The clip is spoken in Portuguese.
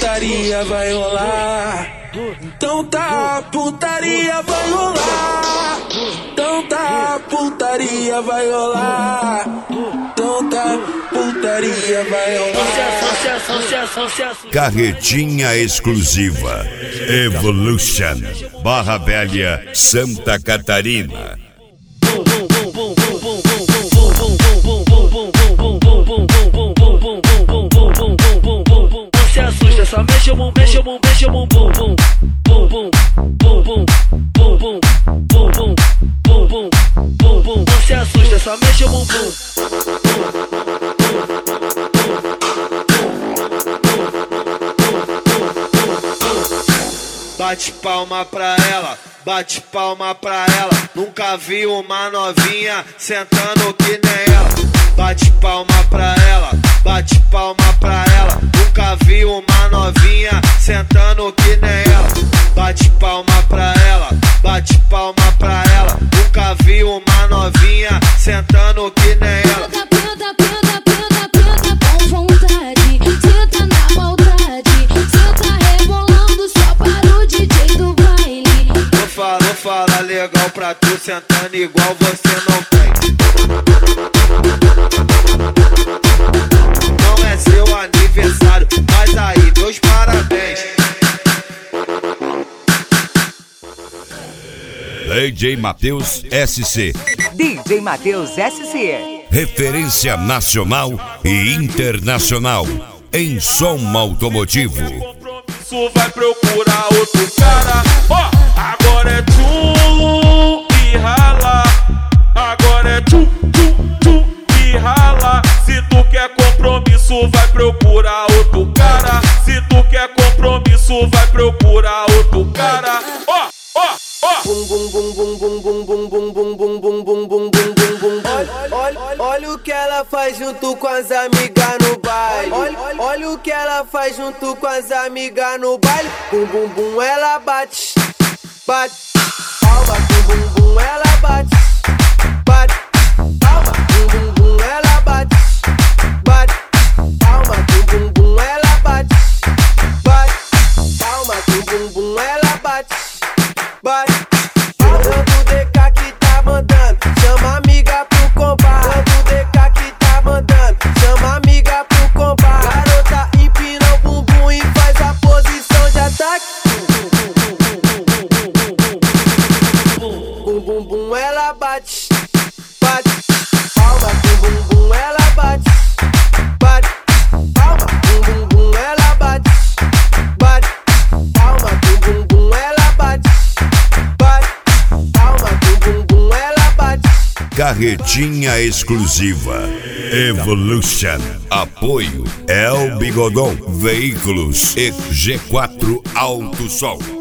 putaria vai rolar. Então tá, putaria vai rolar. Então tá, putaria vai rolar. Então tá, putaria vai rolar. Carretinha exclusiva Evolution, Barra Velha, Santa Catarina. Não se assusta, só mexe o bumbum, mexe o bumbum, mexe o bumbum, bum, bum, bum, bum, bum, bum, bum, bum, bum, bum, bum, bum, bum. Não se assusta, só mexe o bumbum. Bate palma pra ela, bate palma pra ela. Nunca vi uma novinha sentando que nem ela. Bate palma pra ela, bate palma pra ela. Nunca vi uma novinha sentando que nem ela. Bate palma pra ela, bate palma pra ela. Nunca vi uma novinha sentando que nem ela. Fala legal pra tu, sentando igual você não tem. Não é seu aniversário, mas aí meus parabéns. DJ Matheus SC. DJ Matheus SC. Referência nacional e internacional em som automotivo. Compromisso vai procurar outro cara. Ó, agora é tchum e rala. Agora é tchum, tchum, tchum e rala. Se tu quer compromisso, vai procurar outro cara. Se tu quer compromisso, vai procurar outro cara. Ó, ó, ó. Bum bum bum bum bum bum bum bum bum bum bum bum bum bum bum. Olha o que ela faz junto com as amigas no baile. Olha o que ela faz junto com as amigas no baile. Bum bum bum ela bate, bate. Palma, bum bum bum ela bate, bate. Palma, bum bum bum ela bate, bate. Palma, bum bum bum ela bate, bate. Palma, bum bum bum ela bate, bate. Quando o DK que tá mandando, chama a amiga pro combate. Quando o DK que tá mandando, chama a amiga pro combate. Garota empina o bumbum e faz a posição de ataque. Bum bum bum ela bate, bate. Palma, bum bum bum ela bate, bate. Palma, bum bum bum ela bate, bate. Palma, bum bum bum ela bate, bate. Palma, bum bum bum ela bate. Carretinha exclusiva Evolution. Apoio El Bigodon Veículos e G4 Alto Sol.